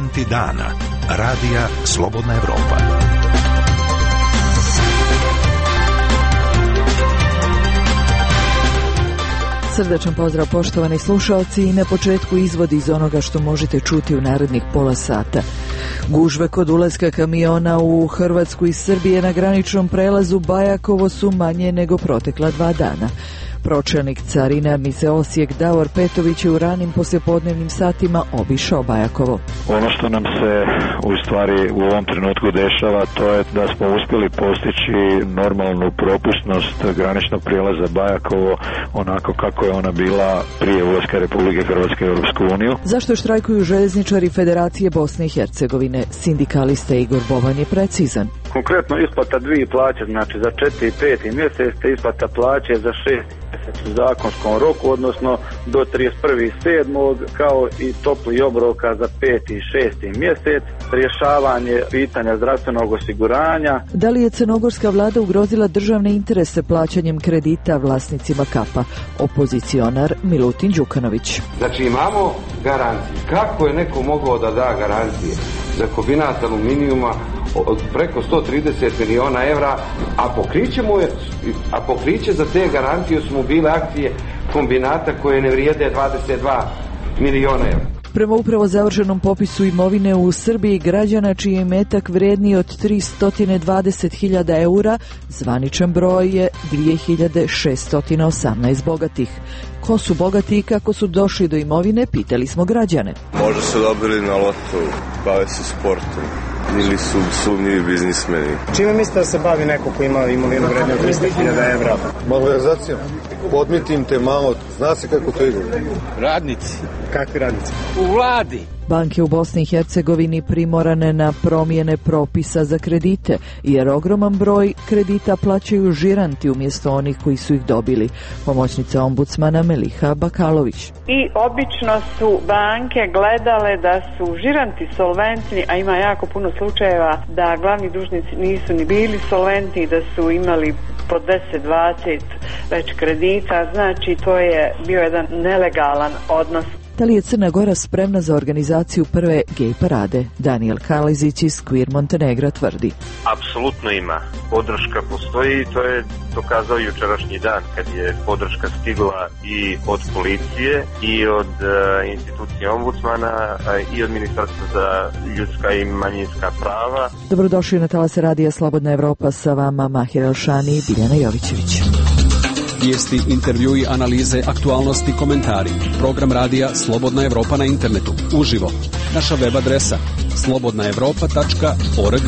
Momenti dana. Radija Slobodna Evropa. Srdačan pozdrav poštovani slušalci i na početku izvod iz onoga što možete čuti u narednih pola sata. Gužve kod ulaska kamiona u Hrvatsku iz Srbije na graničnom prelazu Bajakovo su manje nego protekla 2 dana. Pročelnik Carinarnice Osijek Davor Petović je u ranim poslijepodnevnim satima obišao Bajakovo. Ono što nam se u stvari u ovom trenutku dešava, to je da smo uspjeli postići normalnu propusnost graničnog prijelaza Bajakovo onako kako je ona bila prije ulaska Republike Hrvatske u Europsku uniju. Zašto štrajkuju željezničari Federacije Bosne i Hercegovine? Sindikalista Igor Boban je precizan. Konkretno isplata 2 plaće, znači za 4. i 5. mjesec, te isplata plaće za 6. mjesec u zakonskom roku, odnosno do 31.7. kao i topli obroka za 5. i 6. mjesec, rješavanje pitanja zdravstvenog osiguranja. Da li je crnogorska vlada ugrozila državne interese plaćanjem kredita vlasnicima Kapa? Opozicionar Milutin Đukanović. Znači imamo garancije. Kako je neko mogao da da garancije za kombinat aluminijuma od preko 130 miliona evra, a pokriće za te garancije su mu bile akcije kombinata koje ne vrijede 22 miliona evra. Prema upravo završenom popisu imovine u Srbiji građana čiji je imetak vrijedniji od 320.000 eura, zvaničan broj je 2618 bogatih. Ko su bogati i kako su došli do imovine, pitali smo građane. Možda su dobili na lotu, bave se sportom ili su sumnjivi biznismeni. Čime mislite da se bavi neko ko ima imovinu vrijednu 300.000 evra? Malverzacijom. Podmitim te malo, zna se kako to ide. Radnici. Kakvi radnici? U vladi. Banke u Bosni i Hercegovini primorane na promjene propisa za kredite, jer ogroman broj kredita plaćaju žiranti umjesto onih koji su ih dobili. Pomoćnica ombudsmana Meliha Bakalović. I obično su banke gledale da su žiranti solventni, a ima jako puno slučajeva da glavni dužnici nisu ni bili solventni, da su imali po 10-20 već kredita, znači to je bio jedan nelegalan odnos. Da li je Crna Gora spremna za organizaciju prve gej parade? Daniel Kalizić iz Queer Montenegra tvrdi. Apsolutno ima. Podrška postoji i to je dokazao jučerašnji dan kad je podrška stigla i od policije i od institucije ombudsmana i od Ministarstva za ljudska i manjinska prava. Dobrodošli na talase radija Slobodna Evropa, sa vama Mahir Elšani i Biljana Jovićević. Vijesti, intervjui, analize, aktualnosti, komentari. Program radija Slobodna Evropa na internetu. Uživo. Naša web adresa slobodnaevropa.org.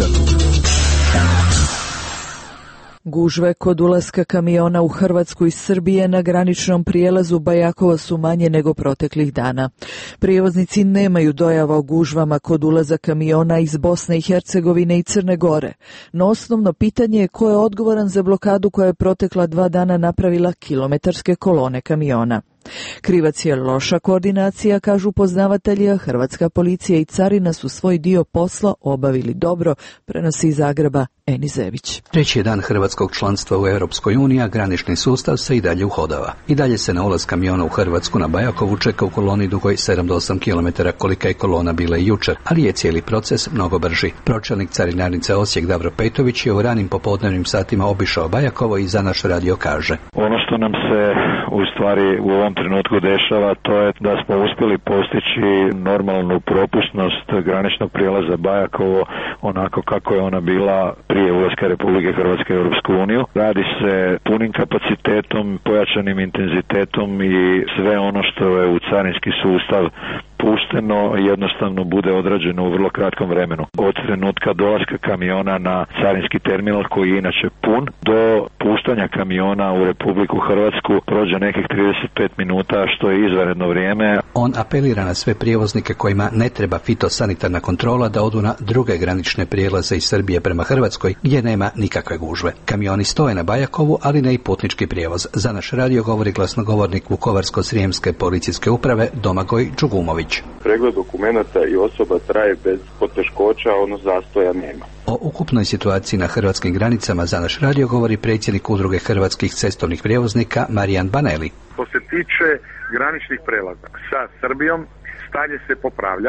Gužve kod ulaska kamiona u Hrvatsku iz Srbije na graničnom prijelazu Bajakovo su manje nego proteklih dana. Prijevoznici nemaju dojava o gužvama kod ulaza kamiona iz Bosne i Hercegovine i Crne Gore. No osnovno pitanje je ko je odgovoran za blokadu koja je protekla 2 dana napravila kilometarske kolone kamiona. Krivac je loša koordinacija, kažu poznavatelji, a hrvatska policija i carina su svoj dio posla obavili dobro, prenosi iz Zagreba Eni Zević. Treći je dan hrvatskog članstva u Europskoj uniji, a granični sustav se i dalje uhodava. I dalje se na ulaz kamiona u Hrvatsku na Bajakovu čeka u koloni dugoj 7 do 8 km, kolika je kolona bila i jučer, ali je cijeli proces mnogo brži. Pročelnik Carinarnice Osijek Davor Petović je u ranim popodnevnim satima obišao Bajakovo i za naš radio kaže. Ono što nam se u stvari u ovom trenutku dešava, to je da smo uspjeli postići normalnu propusnost graničnog prijelaza Bajakovo onako kako je ona bila prije ulaska Republike Hrvatske u Europsku uniju. Radi se punim kapacitetom, pojačanim intenzitetom i sve ono što je u carinski sustav pušteno jednostavno bude odrađeno u vrlo kratkom vremenu. Od trenutka dolaska kamiona na carinski terminal koji je inače pun do puštanja kamiona u Republiku Hrvatsku prođe nekih 35 minuta, što je izvanredno vrijeme. On apelira na sve prijevoznike kojima ne treba fitosanitarna kontrola da odu na druge granične prijelaze iz Srbije prema Hrvatskoj gdje nema nikakve gužve. Kamioni stoje na Bajakovu, ali ne i putnički prijevoz. Za naš radio govori glasnogovornik Vukovarsko-srijemske policijske uprave Domagoj Đugumović. Pregled dokumenata i osoba traje bez poteškoća, zastoja nema. O ukupnoj situaciji na hrvatskim granicama za naš radio govori predsjednik Udruge hrvatskih cestovnih prijevoznika Marijan Baneli. Što se tiče graničnih prelaza sa Srbijom, stanje se popravlja.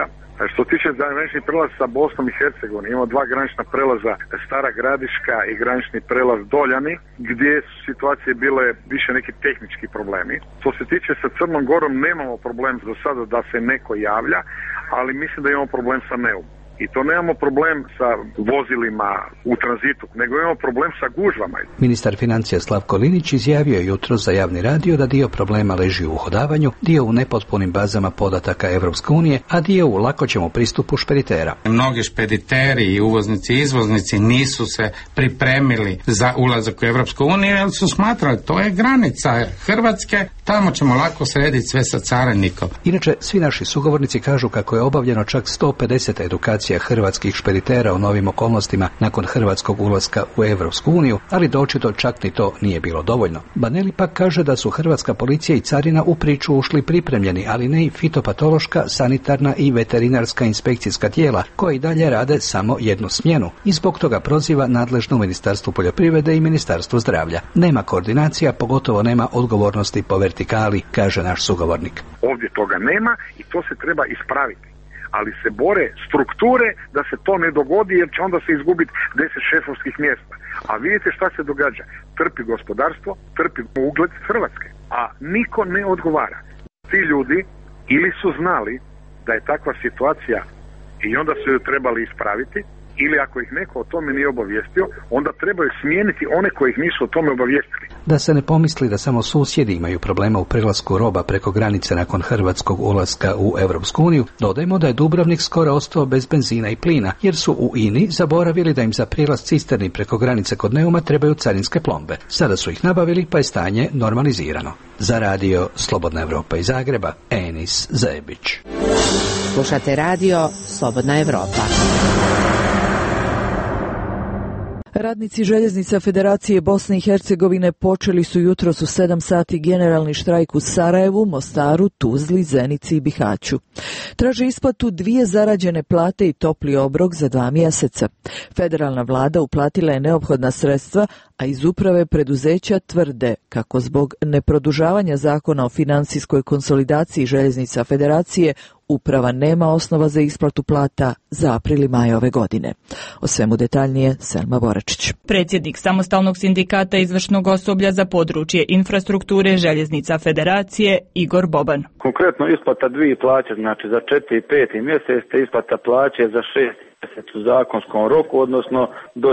Što se tiče graničnih prelaza sa Bosnom i Hercegovinom, imamo dva granična prelaza, Stara Gradiška i granični prelaz Doljani, gdje su situacije bile više neki tehnički problemi. Što se tiče sa Crnom Gorom, nemamo problem do sada da se neko javlja, ali mislim da imamo problem sa Neum. I to nemamo problem sa vozilima u tranzitu, nego imamo problem sa gužvama. Ministar financija Slavko Linić izjavio je jutros za javni radio da dio problema leži u uhodavanju, dio u nepotpunim bazama podataka Evropske unije, a dio u lakoćem pristupu špeditera. Mnogi špediteri i uvoznici i izvoznici nisu se pripremili za ulazak u Evropsku uniju, jer su smatrali to je granica Hrvatske, tamo ćemo lako srediti sve sa carinikom. Inače, svi naši sugovornici kažu kako je obavljeno čak 150 edukacija hrvatskih špeditera u novim okolnostima nakon hrvatskog ulaska u Evropsku uniju, ali da očito čak ni to nije bilo dovoljno. Baneli pak kaže da su hrvatska policija i carina u priču ušli pripremljeni, ali ne i fitopatološka, sanitarna i veterinarska inspekcijska tijela, koja i dalje rade samo jednu smjenu i zbog toga proziva nadležno Ministarstvo poljoprivrede i Ministarstvo zdravlja. Nema koordinacija, pogotovo nema odgovornosti po vertikali, kaže naš sugovornik. Ovdje toga nema i to se treba ispraviti. Ali se bore strukture da se to ne dogodi, jer će onda se izgubiti 10 šefovskih mjesta. A vidite šta se događa. Trpi gospodarstvo, trpi ugled Hrvatske. A niko ne odgovara. Ti ljudi ili su znali da je takva situacija i onda su ju trebali ispraviti, ili ako ih neko o tome nije obavijestio, onda trebaju smijeniti one koji ih nisu o tome obavijestili. Da se ne pomisli da samo susjedi imaju problema u prelasku roba preko granice nakon hrvatskog ulaska u Evropsku uniju, dodajmo da je Dubrovnik skoro ostao bez benzina i plina, jer su u INI zaboravili da im za prilaz cisterni preko granice kod Neuma trebaju carinske plombe. Sada su ih nabavili, pa je stanje normalizirano. Za radio Slobodna Evropa iz Zagreba, Enis Zebić. Slušate radio Slobodna Evropa. Radnici željeznica Federacije Bosne i Hercegovine počeli su jutros u 7 sati generalni štrajk u Sarajevu, Mostaru, Tuzli, Zenici i Bihaću. Traže isplatu 2 zarađene plate i topli obrok za 2 mjeseca. Federalna vlada uplatila je neophodna sredstva, a iz uprave preduzeća tvrde kako zbog neprodužavanja zakona o financijskoj konsolidaciji željeznica Federacije uprava nema osnova za isplatu plata za april i maj ove godine. O svemu detaljnije Selma Boračić. Predsjednik samostalnog sindikata izvršnog osoblja za područje infrastrukture željeznica Federacije Igor Boban. Konkretno isplata 2 plaće, znači za 4. i 5. mjesec, te isplata plaće za 6. mjesec u zakonskom roku, odnosno do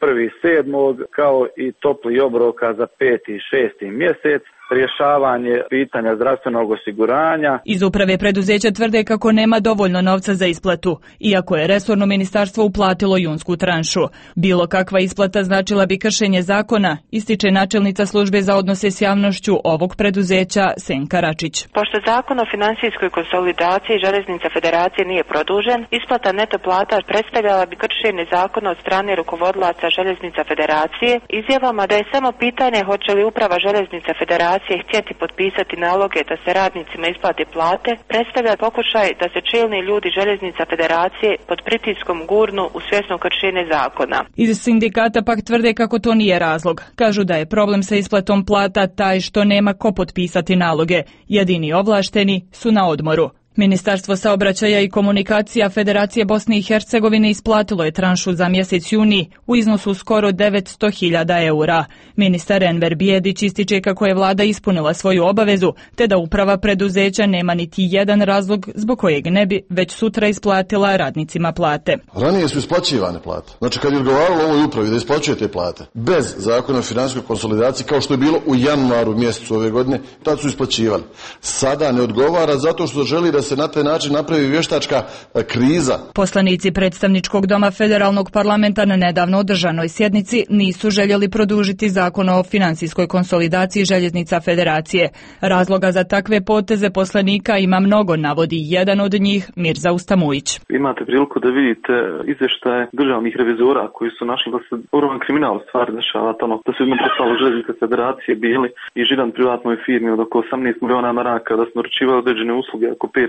31.7. kao i topli obroka za 5. i 6. mjesec. Rješavanje pitanja zdravstvenog osiguranja. Iz uprave preduzeća tvrde kako nema dovoljno novca za isplatu, iako je resorno ministarstvo uplatilo junsku tranšu. Bilo kakva isplata značila bi kršenje zakona, ističe načelnica službe za odnose s javnošću ovog preduzeća Senka Račić. Pošto zakon o financijskoj konsolidaciji željeznica Federacije nije produžen, isplata neto plata predstavljala bi kršenje zakona od strane rukovodlaca željeznica Federacije, izjavama da je samo pitanje hoće li uprava željeznica Federacije htjeti potpisati naloge da se radnicima isplate plate, predstavlja pokušaj da se čelni ljudi željeznica Federacije pod pritiskom gurnu u svjesno kršenje zakona. Iz sindikata pak tvrde kako to nije razlog. Kažu da je problem sa isplatom plata taj što nema ko potpisati naloge. Jedini ovlašteni su na odmoru. Ministarstvo saobraćaja i komunikacija Federacije Bosne i Hercegovine isplatilo je tranšu za mjesec juni u iznosu skoro 900.000 eura. Ministar Enver Bijedić ističe kako je vlada ispunila svoju obavezu, te da uprava preduzeća nema niti jedan razlog zbog kojeg ne bi već sutra isplatila radnicima plate. Ranije su isplaćivane plate. Znači kad je odgovaralo ovoj upravi da isplaćuje te plate, bez zakona o financijskoj konsolidaciji, kao što je bilo u januaru mjesecu ove godine, tad su isplaćivali. Sada ne odgovara zato što želi da se na taj način napravi vještačka kriza. Poslanici predstavničkog doma federalnog parlamenta na nedavno održanoj sjednici nisu željeli produžiti zakon o financijskoj konsolidaciji željeznica Federacije. Razloga za takve poteze poslanika ima mnogo, navodi jedan od njih Mirza Ustamujić. Imate priliku da vidite izvještaje državnih revizora koji su našli da se ogroman kriminal stvari dešava tamo, da su predstavili željeznice Federacije bili i žiran privatnoj firmi od oko 18 miliona maraka, da su naručivali određene usluge oko 5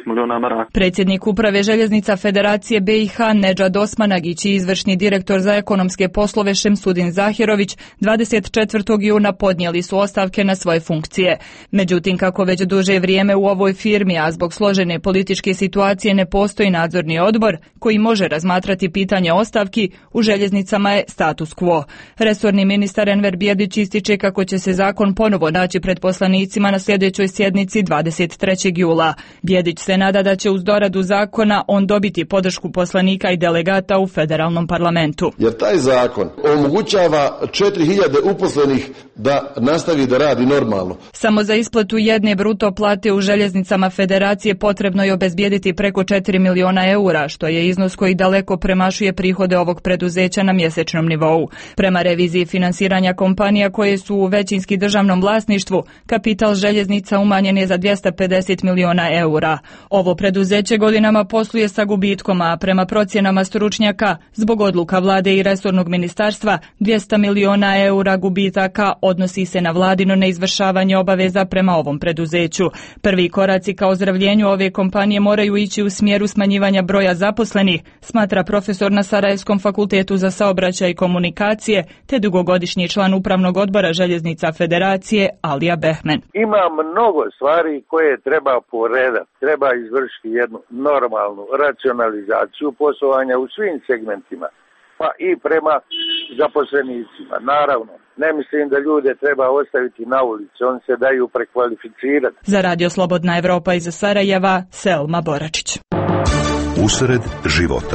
miliona maraka. Predsjednik uprave Željeznica Federacije BiH Nedžad Osmanagić i izvršni direktor za ekonomske poslove Šemsudin Zahirović 24. juna podnijeli su ostavke na svoje funkcije. Međutim, kako već duže vrijeme u ovoj firmi, a zbog složene političke situacije ne postoji nadzorni odbor koji može razmatrati pitanje ostavki, u željeznicama je status quo. Resorni ministar Enver Bjedić ističe kako će se zakon ponovo naći pred poslanicima na sljedećoj sjednici 23. jula. Bjedić se nada da će uz doradu zakona on dobiti podršku poslanika i delegata u federalnom parlamentu. Jer taj zakon omogućava 4000 uposlenih da nastavi da radi normalno. Samo za isplatu jedne bruto plate u željeznicama Federacije potrebno je obezbijediti preko 4 miliona eura, što je iznos koji daleko premašuje prihode ovog preduzeća na mjesečnom nivou. Prema reviziji finansiranja kompanija koje su u većinski državnom vlasništvu, kapital željeznica umanjen je za 250 miliona eura. Ovo preduzeće godinama posluje sa gubitkom, a prema procjenama stručnjaka, zbog odluka vlade i resornog ministarstva, 200 miliona eura gubitaka odnosi se na vladino neizvršavanje obaveza prema ovom preduzeću. Prvi koraci ka ozdravljenju ove kompanije moraju ići u smjeru smanjivanja broja zaposlenih, smatra profesor na Sarajevskom fakultetu za saobraćaj i komunikacije, te dugogodišnji član upravnog odbora Željeznica Federacije Alija Behmen. Ima mnogo stvari koje treba poredati. Treba izvršiti jednu normalnu racionalizaciju poslovanja u svim segmentima, pa i prema zaposlenicima. Naravno, ne mislim da ljude treba ostaviti na ulici, oni se daju prekvalificirati. Za Radio Slobodna Evropa iz Sarajeva, Selma Boračić. Usred života.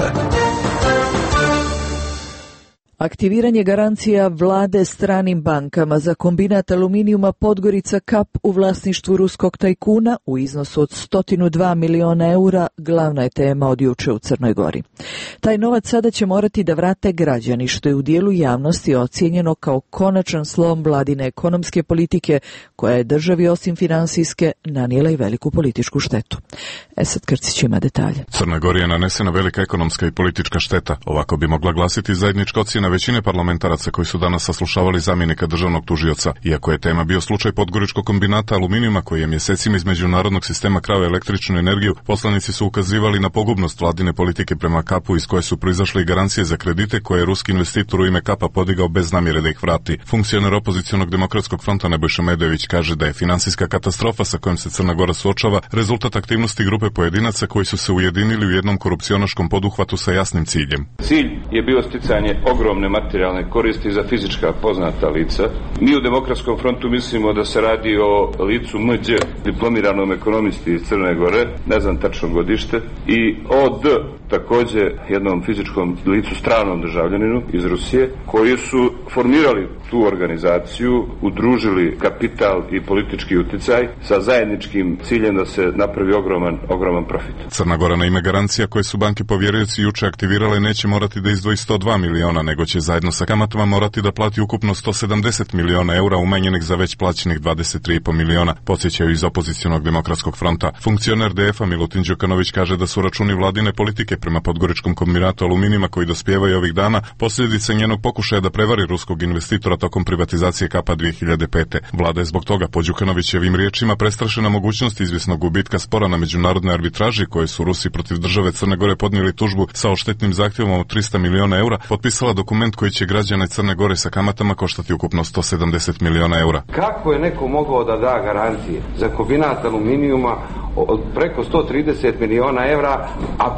Aktiviranje garancija vlade stranim bankama za kombinat aluminijuma Podgorica Kap u vlasništvu ruskog tajkuna u iznosu od 102 miliona eura glavna je tema od juče u Crnoj Gori. Taj novac sada će morati da vrate građani, što je u dijelu javnosti ocijenjeno kao konačan slom vladine ekonomske politike, koja je državi osim finansijske nanijela i veliku političku štetu. Esad Krcić ima detalje. Crnoj Gori je nanesena velika ekonomska i politička šteta. Ovako bi mogla glasiti zajednička ocjena većine parlamentaraca koji su danas saslušavali zamjenika državnog tužioca. Iako je tema bio slučaj Podgoričkog kombinata aluminijuma koji je mjesecima iz međunarodnog sistema krao električnu energiju, poslanici su ukazivali na pogubnost vladine politike prema Kapu iz koje su proizašle i garancije za kredite koje je ruski investitor u ime Kapa podigao bez namjere da ih vrati. Funkcioner opozicionog demokratskog fronta Nebojša Medojević kaže da je finansijska katastrofa sa kojom se Crna Gora suočava rezultat aktivnosti grupe pojedinaca koji su se ujedinili u jednom korupcionaškom poduhvatu sa jasnim ciljem. Cilj je bio sticanje ogromne materijalne koristi za fizička poznata lica. Mi u Demokratskom frontu mislimo da se radi o licu Mđ, diplomiranom ekonomisti iz Crne Gore, ne znam tačno godište, i OD, također jednom fizičkom licu, stranom državljaninu iz Rusije, koji su formirali tu organizaciju, udružili kapital i politički utjecaj sa zajedničkim ciljem da se napravi ogroman profit. Crna Gora na ime garancija koje su banke povjerioci juče aktivirale neće morati da izdvoji 102 miliona, nego će zajedno sa kamatama morati da plati ukupno 170 miliona eura umanjenih za već plaćenih 23,5 miliona, podsjećaju iz opozicionog demokratskog fronta. Funkcioner DF-a Milutin Đukanović kaže da su računi vladine politike prema Podgoričkom kombinatu aluminijuma koji dospijevaju ovih dana posljedice njenog pokušaja da prevari ruskog investitora tokom privatizacije Kapa 2005. Vlada je zbog toga, po Đukanovićevim riječima, prestrašena mogućnost izvjesnog gubitka spora na međunarodnoj arbitraži koje su Rusi protiv države Crne Gore podnijeli tužbu sa odštetnim zahtjevom od 300 miliona eura, potpisala dokument koji će građane Crne Gore sa kamatama koštati ukupno 170 miliona eura. Kako je neko mogao da da garancije za kombinat aluminijuma od preko 130 miliona evra,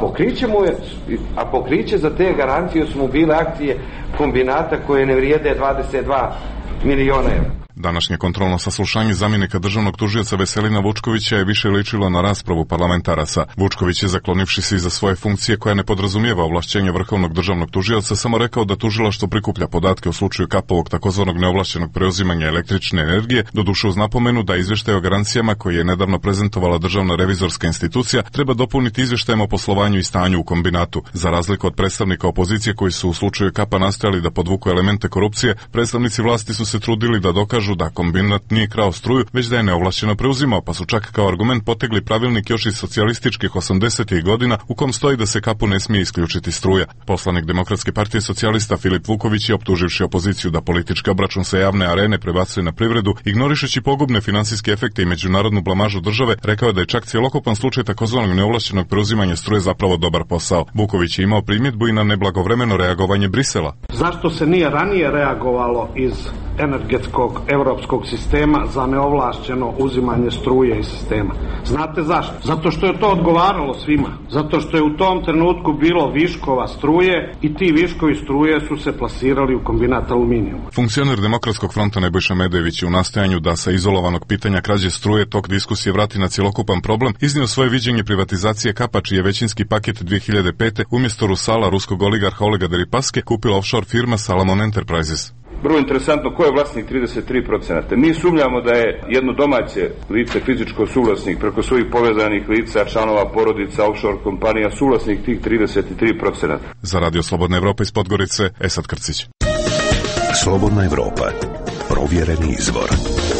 a pokriće za te garancije su mu bile akcije kombinata koje ne vrijede 22 miliona evra. Današnje kontrolno saslušanje zamjenika državnog tužioca Veselina Vučkovića je više ličilo na raspravu parlamentaraca. Vučković je, zaklonivši se iza svoje funkcije koja ne podrazumijeva ovlašćenje vrhovnog državnog tužioca, samo rekao da tužilaštvo prikuplja podatke u slučaju Kapovog takozvanog neovlašćenog preuzimanja električne energije, doduše uz napomenu da izvještaj o garancijama koji je nedavno prezentovala Državna revizorska institucija treba dopuniti izvještajem o poslovanju i stanju u kombinatu. Za razliku od predstavnika opozicije koji su u slučaju Kapa nastojali da podvuku elemente korupcije, predstavnici vlasti su se trudili da dokažu kažu da kombinat nije krao struju, već da je neovlašćeno preuzimao, pa su čak kao argument potegli pravilnik još iz socijalističkih 80. godina u kom stoji da se kapu ne smije isključiti struja. Poslanik Demokratske partije socijalista Filip Vuković je, optuživši opoziciju da politički obračun sa javne arene prebacuje na privredu, ignorišući pogubne finansijske efekte i međunarodnu blamažu države, rekao da je čak cjelokupan slučaj takozvanog neovlašćenog preuzimanja struje zapravo dobar posao. Vuković je imao primjedbu i na neblagovremeno reagovanje Brisela. Zašto se nije ranije reagovalo iz energetskog europskog sistema za neovlašćeno uzimanje struje iz sistema? Znate zašto? Zato što je to odgovaralo svima. Zato što je u tom trenutku bilo viškova struje i ti viškovi struje su se plasirali u kombinat aluminijuma. Funkcioner Demokratskog fronta Nebojša Medević je u nastojanju da sa izolovanog pitanja krađe struje tok diskusije vrati na cjelokupan problem iznio svoje viđenje privatizacije Kapa, čiji je većinski paket 2005. umjesto Rusala ruskog oligarha Olega Deripaske kupila offshore firma Salomon Enterprises. Vrlo interesantno, ko je vlasnik 33%? Mi sumnjamo da je jedno domaće lice, fizičko suvlasnik, preko svojih povezanih lica, članova porodica, offshore kompanija, suvlasnik tih 33%. Za Radio Slobodna Evropa iz Podgorice, Esad Krcić. Slobodna Evropa. Provjereni izvor.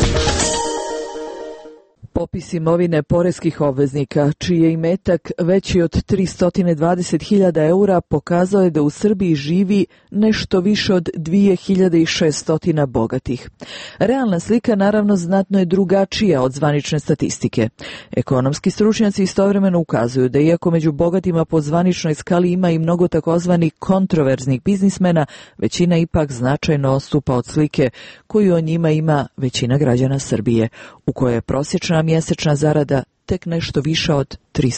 Popis imovine poreskih obveznika, čiji je imetak veći od 320.000 eura, pokazao je da u Srbiji živi nešto više od 2600 bogatih. Realna slika naravno znatno je drugačija od zvanične statistike. Ekonomski stručnjaci istovremeno ukazuju da iako među bogatima po zvaničnoj skali ima i mnogo takozvanih kontroverznih biznismena, većina ipak značajno odstupa od slike koju o njima ima većina građana Srbije, u kojoj je prosječna mjesečna zarada tek nešto više od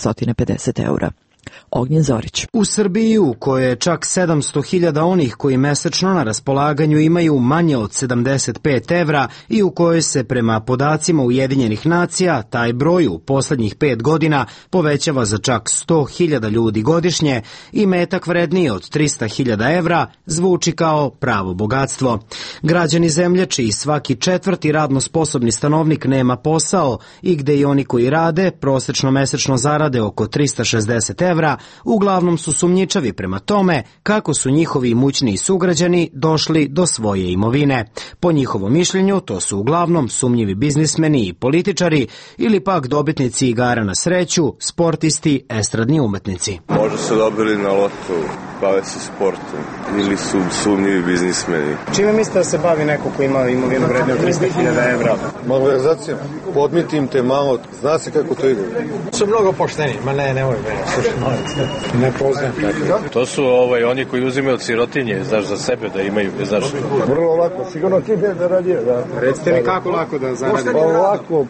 350 eura. Ognjen Zorić. U Srbiji, u kojoj je čak 700.000 onih koji mesečno na raspolaganju imaju manje od 75 evra i u kojoj se prema podacima Ujedinjenih nacija taj broj u posljednjih 5 godina povećava za čak 100.000 ljudi godišnje, imetak vredniji od 300.000 evra zvuči kao pravo bogatstvo. Građani zemlje čiji svaki četvrti radno sposobni stanovnik nema posao i gde i oni koji rade prosječno mesečno zarade oko 360 evra, uglavnom su sumnjičavi prema tome kako su njihovi imućniji sugrađani došli do svoje imovine. Po njihovom mišljenju to su uglavnom sumnjivi biznismeni i političari ili pak dobitnici igara na sreću, sportisti, estradni umetnici. Možda su dobili na lotu, bave se sportom ili su sumnjivi biznismeni. Čime mislite da se bavi neko ko ima imovinu vrednu od 300.000 evra? Malverzacijom. Podmitim te malo, zna se kako to ide. Su mnogo pošteni, ma ne moj mene, slušaj, ne poznajem tako. To su oni koji uzimaju od sirotinje, znaš, za sebe da imaju, znaš. Vrlo lako, sigurno ti ne zaradio, da. Recite mi kako lako da zaradim? Lako,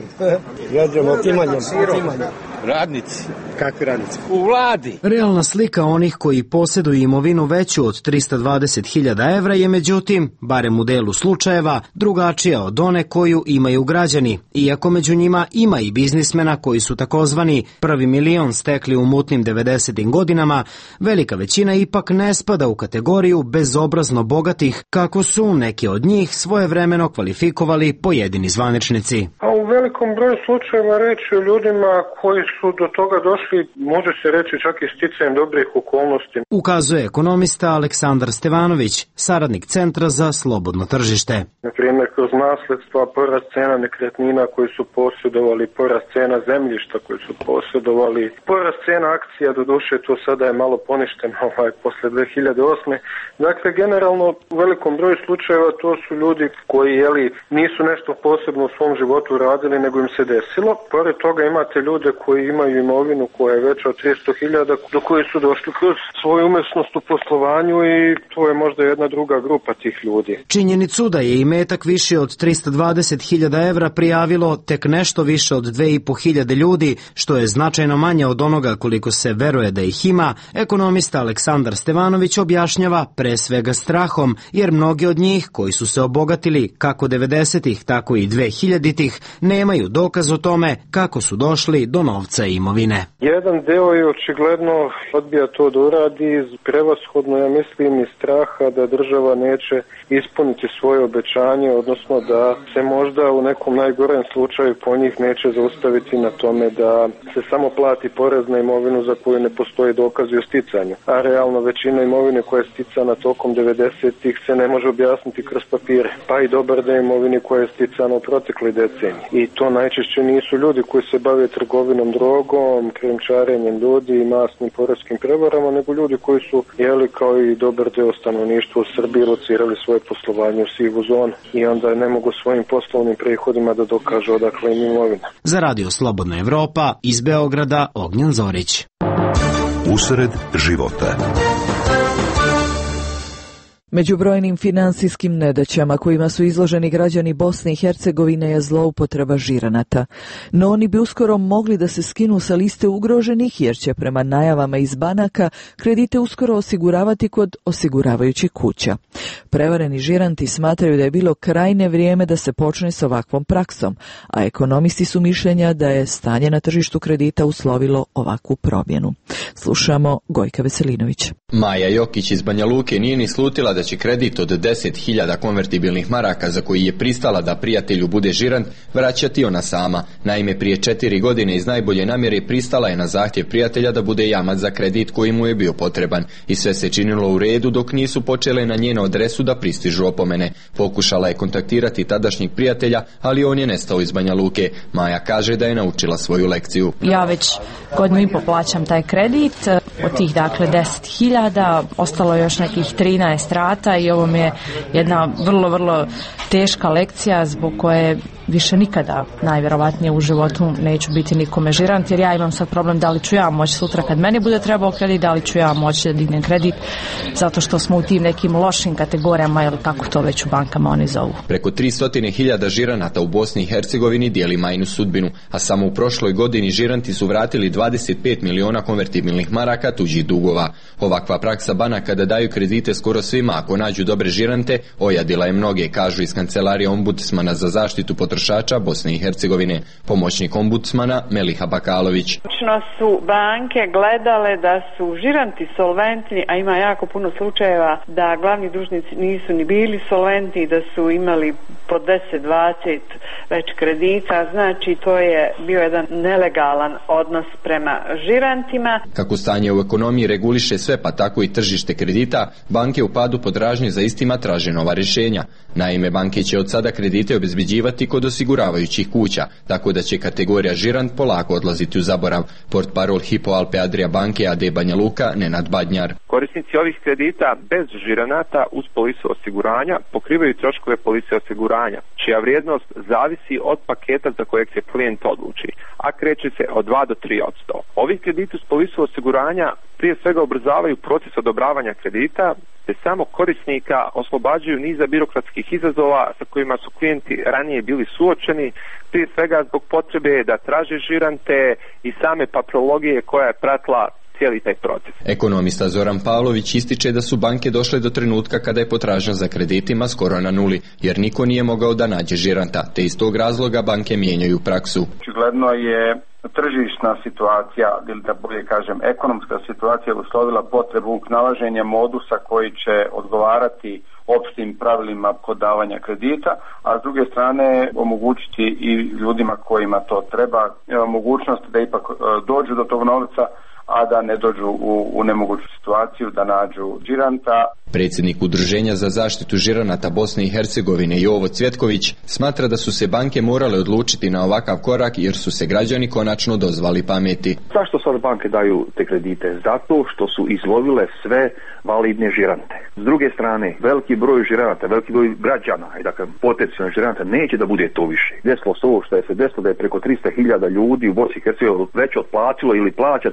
građam otimanjem. Radnici. Kakvi radnici? U vladi. Realna slika onih koji posjeduju imovinu veću od 320.000 evra je međutim, barem u delu slučajeva, drugačija od one koju imaju građani. Iako među njima ima i biznismena koji su takozvani prvi milion stekli u mutnim 90. godinama, velika većina ipak ne spada u kategoriju bezobrazno bogatih, kako su neki od njih svojevremeno kvalifikovali pojedini zvaničnici. A u velikom broju slučajeva reći o ljudima koji su do toga došli, može se reći čak i sticajem dobrih okolnosti. Ukazuje ekonomista Aleksandar Stevanović, saradnik Centra za slobodno tržište. Na primjer, kroz nasledstva, porast cena nekretnina koji su posjedovali, porast cena zemljišta koji su posjedovali, porast cena akcija, doduše to sada je malo poništeno posle 2008. Dakle, generalno u velikom broju slučajeva to su ljudi koji nisu nešto posebno u svom životu radili, nego im se desilo. Pored toga imate ljude koji imaju imovinu koja je veća od 300.000, do koje su došli kroz svoju umesnost u poslovanju i to je možda jedna druga grupa tih ljudi. Činjenicu da je imetak više od 320.000 evra prijavilo tek nešto više od 2.500 ljudi, što je značajno manje od onoga koliko se veruje da ih ima, ekonomista Aleksandar Stevanović objašnjava pre svega strahom, jer mnogi od njih koji su se obogatili kako 90-ih, tako i 2000-ih, nemaju dokaz o tome kako su došli do novca novca i imovine. Jedan deo je očigledno odbija to da uradi, prevashodno ja mislim iz straha da država neće ispuniti svoje obećanje, odnosno da se možda u nekom najgorem slučaju po njih neće zaustaviti na tome da se samo plati porez na imovinu za koju ne postoji dokazi o sticanju. A realno većina imovine koja je sticana tokom 90-ih se ne može objasniti kroz papire, pa i dobar da imovine koja je sticana u protekli deceniji. I to najčešće nisu ljudi koji se bave trgovinom drogom, krijumčarenjem ljudi i masnim poreskim prevarama, nego ljudi koji su, kao i dobar deo stanovništva u Srbiji, locirali svoje poslovanje u sivu zonu i onda ne mogu svojim poslovnim prihodima da dokažu odakle im imovina. Za Radio Slobodna Evropa iz Beograda, Ognjan Zorić. Usred života. Među brojnim finansijskim nedaćama kojima su izloženi građani Bosne i Hercegovine je zloupotreba žiranata. No oni bi uskoro mogli da se skinu sa liste ugroženih jer će prema najavama iz banaka kredite uskoro osiguravati kod osiguravajućih kuća. Prevareni žiranti smatraju da je bilo krajnje vrijeme da se počne s ovakvom praksom, a ekonomisti su mišljenja da je stanje na tržištu kredita uslovilo ovakvu promjenu. Slušamo Gojka Veselinović. Maja Jokić iz Banja Luke nije ni slutila da će kredit od 10.000 konvertibilnih maraka za koji je pristala da prijatelju bude žirant vraćati ona sama. Naime, prije 4 godine iz najbolje namjere pristala je na zahtjev prijatelja da bude jamac za kredit koji mu je bio potreban. I sve se činilo u redu dok nisu počele na njenu adresu da pristižu opomene. Pokušala je kontaktirati tadašnjeg prijatelja, ali on je nestao iz Banja Luke. Maja kaže da je naučila svoju lekciju. Ja već godinu i po plaćam taj kredit, od tih 10.000 ostalo je još nekih 13 rata i ovo mi je jedna vrlo teška lekcija zbog koje više nikada najvjerovatnije u životu neću biti nikome žirant, jer ja imam sad problem da li ću ja moći sutra kad meni bude trebao kredit, da li ću ja moći da dignem kredit, zato što smo u tim nekim lošim kategorijama ili kako to već u bankama oni zovu. Preko 300.000 žiranata u Bosni i Hercegovini dijeli Majinu sudbinu, a samo u prošloj godini žiranti su vratili 25 miliona konvertibilnih maraka tuđih dugova. Ovakva praksa banaka da daju kredite skoro svima ako nađu dobre žirante ojadila je mnoge, kažu iz kancelarije ombudsmana za zaštitu potrošača Bosne i Hercegovine, pomoćnik ombudsmana Meliha Bakalović. Obično su banke gledale da su žiranti solventni, a ima jako puno slučajeva da glavni dužnici nisu ni bili solventni, da su imali po 10-20 već kredita, znači to je bio jedan nelegalan odnos prema žirantima. Kako stanje u ekonomiji reguliše sve, pa tako i tržište kredita, banke u padu potražnje za istima traže nova rješenja. Naime, banke će od sada kredite obezbeđivati kod osiguravajućih kuća, tako da će kategorija žirant polako odlaziti u zaborav. Portparol Hypo Alpe Adria banke AD Banja Luka Nenad Badnjar. Korisnici ovih kredita bez žiranata uz polisu osiguranja pokrivaju troškove polise osiguranja, čija vrijednost zavisi od paketa za kojeg se klijent odluči, a kreće se od 2 do 3%. Ovi krediti uz polisu osiguranja prije svega ubrzavaju proces odobravanja kredita, te samo korisnika oslobađaju niza birokratskih izazova sa kojima su klijenti ranije bili suočeni, prije svega zbog potrebe da traže žirante i same papirologije koja je pratila cijeli taj proces. Ekonomista Zoran Pavlović ističe da su banke došle do trenutka kada je potražnja za kreditima skoro na nuli, jer niko nije mogao da nađe žiranta, te iz tog razloga banke mijenjaju praksu. Očigledno je tržišna situacija, ili da bolje kažem ekonomska situacija, uslovila potrebu nalaženja modusa koji će odgovarati opštim pravilima kod davanja kredita, a s druge strane omogućiti i ljudima kojima to treba mogućnost da ipak dođu do tog novca, a da ne dođu u nemoguću situaciju da nađu žiranta. Predsjednik Udruženja za zaštitu žiranata Bosne i Hercegovine Jovo Cvjetković smatra da su se banke morale odlučiti na ovakav korak jer su se građani konačno dozvali pameti. Zašto sad banke daju te kredite? Zato što su izlovile sve validne žirante. S druge strane, veliki broj žiranata, veliki broj građana, dakle potencijalnih žiranata neće da bude to više. Desilo se ovo što je se desilo da je preko 300.000 ljudi u Bosni i Hercegovini već otplatilo ili plaća tuđi kredit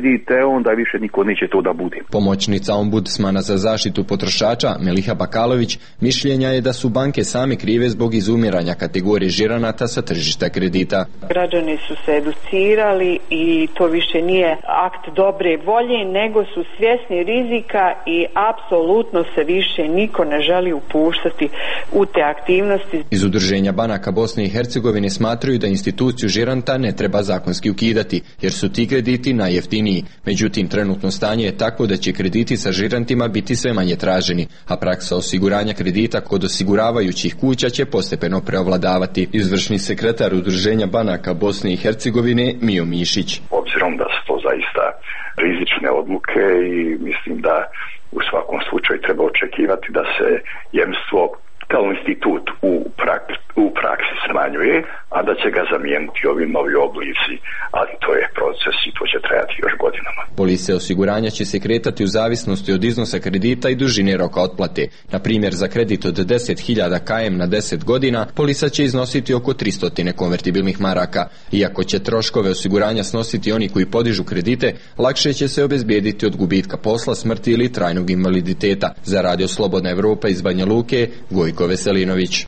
kredite, onda više niko neće to da bude. Pomoćnica ombudsmana za zaštitu potrošača Meliha Bakalović mišljenja je da su banke same krive zbog izumiranja kategorije žiranata sa tržišta kredita. Građani su se educirali i to više nije akt dobre volje, nego su svjesni rizika i apsolutno se više niko ne želi upuštati u te aktivnosti. Iz Udruženja banaka Bosne i Hercegovine smatraju da instituciju žiranta ne treba zakonski ukidati, jer su ti krediti najjeftiniji. Međutim, trenutno stanje je takvo da će krediti sa žirantima biti sve manje traženi, a praksa osiguranja kredita kod osiguravajućih kuća će postepeno preovladavati. Izvršni sekretar Udruženja banaka Bosne i Hercegovine Mio Mišić. Obzirom da su to zaista rizične odluke i mislim da u svakom slučaju treba očekivati da se jemstvo kao institut u praksi smanjuje, a da će ga zamijeniti ovi novi oblici, ali to je proces i to će trajati još godinama. Polise osiguranja će se kretati u zavisnosti od iznosa kredita i dužine roka otplate. Na primjer, za kredit od 10.000 km na 10 godina, polisa će iznositi oko 300 konvertibilnih maraka. Iako će troškove osiguranja snositi oni koji podižu kredite, lakše će se obezbijediti od gubitka posla, smrti ili trajnog invaliditeta. Za Radio Slobodna Evropa iz Banja Luke, Gojko Veselinović.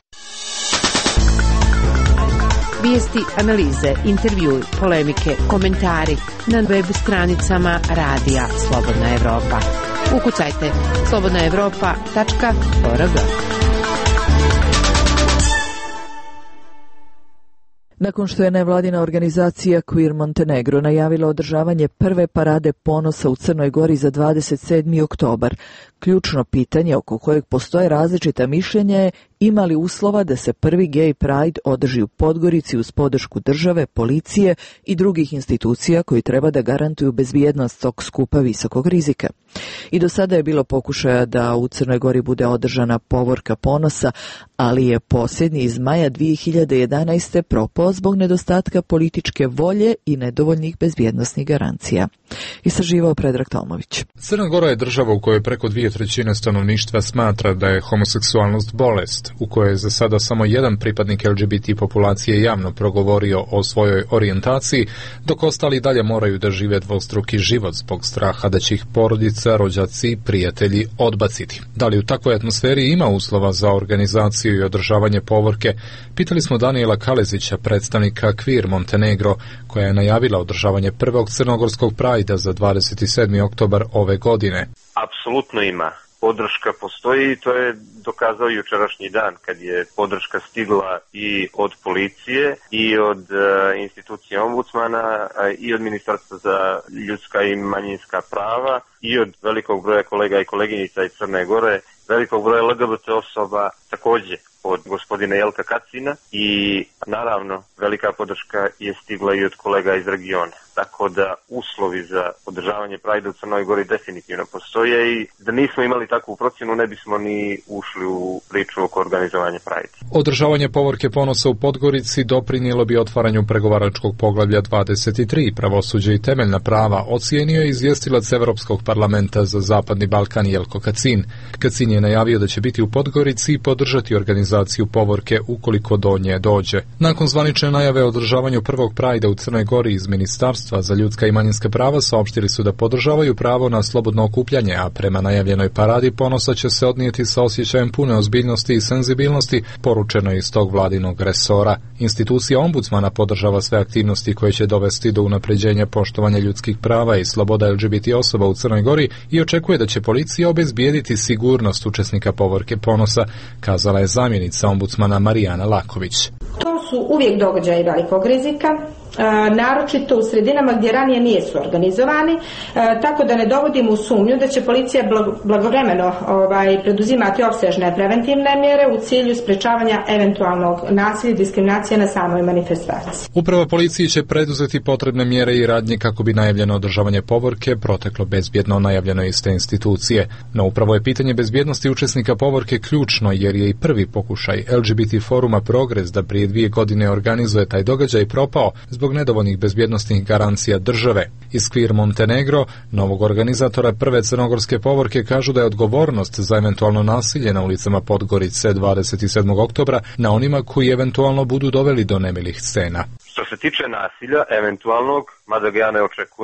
Vijesti, analize, intervjui, polemike, komentari na web stranicama Radija Slobodna Evropa. Ukucajte slobodnaevropa.org. Nakon što je nevladina organizacija Queer Montenegro najavila održavanje prve parade ponosa u Crnoj Gori za 27. oktobar, ključno pitanje oko kojeg postoje različita mišljenja je ima li uslova da se prvi Gay Pride održi u Podgorici uz podršku države, policije i drugih institucija koji treba da garantuju bezbjednost tog skupa visokog rizika. I do sada je bilo pokušaja da u Crnoj Gori bude održana povorka ponosa, ali je posljednji iz maja 2011. propao zbog nedostatka političke volje i nedovoljnih bezbjednosnih garancija. Istraživao Predrag Tomović. Crna Gora je država u kojoj preko 2/3 stanovništva smatra da je homoseksualnost bolest, u kojoj je za sada samo jedan pripadnik LGBT populacije javno progovorio o svojoj orijentaciji, dok ostali dalje moraju da žive dvostruki život zbog straha da će ih porodica, rođaci i prijatelji odbaciti. Da li u takvoj atmosferi ima uslova za organizaciju i održavanje povorke? Pitali smo Danijela Kalezića, predstavnika Queer Montenegro, koja je najavila održavanje prvog crnogorskog prajda za 27. oktobar ove godine. Apsolutno ima. Podrška postoji i to je dokazao jučerašnji dan kad je podrška stigla i od policije i od institucije ombudsmana i od Ministarstva za ljudska i manjinska prava i od velikog broja kolega i koleginica iz Crne Gore, velikog broja LGBT osoba također od gospodina Jelka Kacina i naravno velika podrška je stigla i od kolega iz regiona. Tako da uslovi za održavanje Prajda u Crnoj Gori definitivno postoje i da nismo imali takvu procjenu ne bismo ni ušli u priču oko organizovanja Prajda. Održavanje povorke ponosa u Podgorici doprinijelo bi otvaranju pregovaračkog poglavlja 23 pravosuđe i temeljna prava, ocijenio je izvjestilac Evropskog parlamenta za Zapadni Balkan Jelko Kacin. Kacin je najavio da će biti u Podgorici i podržati organizaciju povorke ukoliko do nje dođe. Nakon zvanične najave o održavanju prvog Prajda u Crnoj Gori iz Ministarstva za ljudska i manjinska prava saopštili su da podržavaju pravo na slobodno okupljanje, a prema najavljenoj paradi ponosa će se odnijeti sa osjećajem pune ozbiljnosti i senzibilnosti, poručeno iz tog vladinog resora. Institucija ombudsmana podržava sve aktivnosti koje će dovesti do unapređenja poštovanja ljudskih prava i sloboda LGBT osoba u Crnoj Gori i očekuje da će policija obezbijediti sigurnost učesnika povorke ponosa, kazala je zamjenica ombudsmana Marijana Laković. To su uvijek događaji velikog rizika, naročito u sredinama gdje ranije nisu organizovani, tako da ne dovodimo u sumnju da će policija blagovremeno preduzimati opsežne preventivne mjere u cilju sprečavanja eventualnog nasilja i diskriminacije na samoj manifestaciji. Uprava policije će preduzeti potrebne mjere i radnje kako bi najavljeno održavanje povorke proteklo bezbjedno, najavljeno iz te institucije. No upravo je pitanje bezbjednosti učesnika povorke ključno, jer je i prvi pokušaj LGBT foruma Progres da prije 2 godine organizuje taj događaj propao zbog nedovoljnih bezbjednosnih garancija države. Iz Queer Montenegro, novog organizatora prve crnogorske povorke, kažu da je odgovornost za eventualno nasilje na ulicama Podgorice 27. oktobra na onima koji eventualno budu doveli do nemilih scena. Što se tiče nasilja, eventualnog, mada ga ja ne očekujem,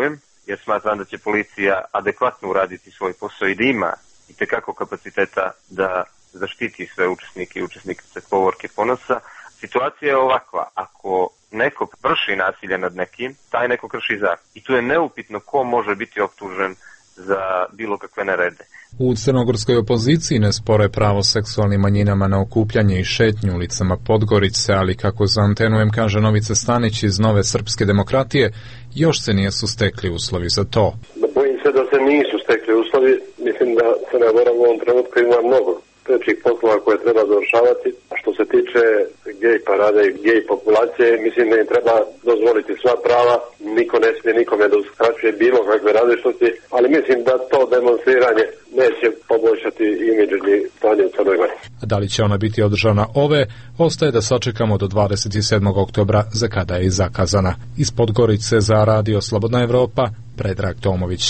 jer smatram da će policija adekvatno uraditi svoj posao i da ima itekako kapaciteta da zaštiti sve učesnike i učesnice Povorke Ponosa. Situacija je ovakva, ako neko vrši nasilje nad nekim, taj neko krši zakon. I tu je neupitno ko može biti optužen za bilo kakve nerede. U crnogorskoj opoziciji ne spore pravo seksualnim manjinama na okupljanje i šetnju ulicama Podgorice, ali kako za Antenu M kaže Novica Stanić iz Nove srpske demokratije, još se nisu stekli uslovi za to. Bojim se da se nisu stekli uslovi, mislim da Crna Gora u ovom trenutku ima mnogo prečih poslova koje treba završavati. A što se tiče gej parade i gej populacije, mislim da im treba dozvoliti sva prava, niko ne smije nikome da uskraćuje bilo kakve različitosti, ali mislim da to demonstriranje neće poboljšati imidžni stanje u Crnoj Gori. A da li će ona biti održana ove, ostaje da sačekamo do 27. oktobra, za kada je i zakazana. Iz Podgorice za Radio Slobodna Evropa, Predrag Tomović.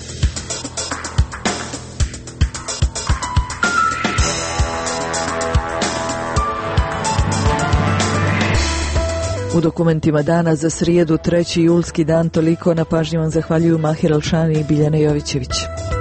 U dokumentima dana za srijedu 3. julski dan toliko. Na pažnji vam zahvaljuju Mahir Alšani i Biljana Jovićević.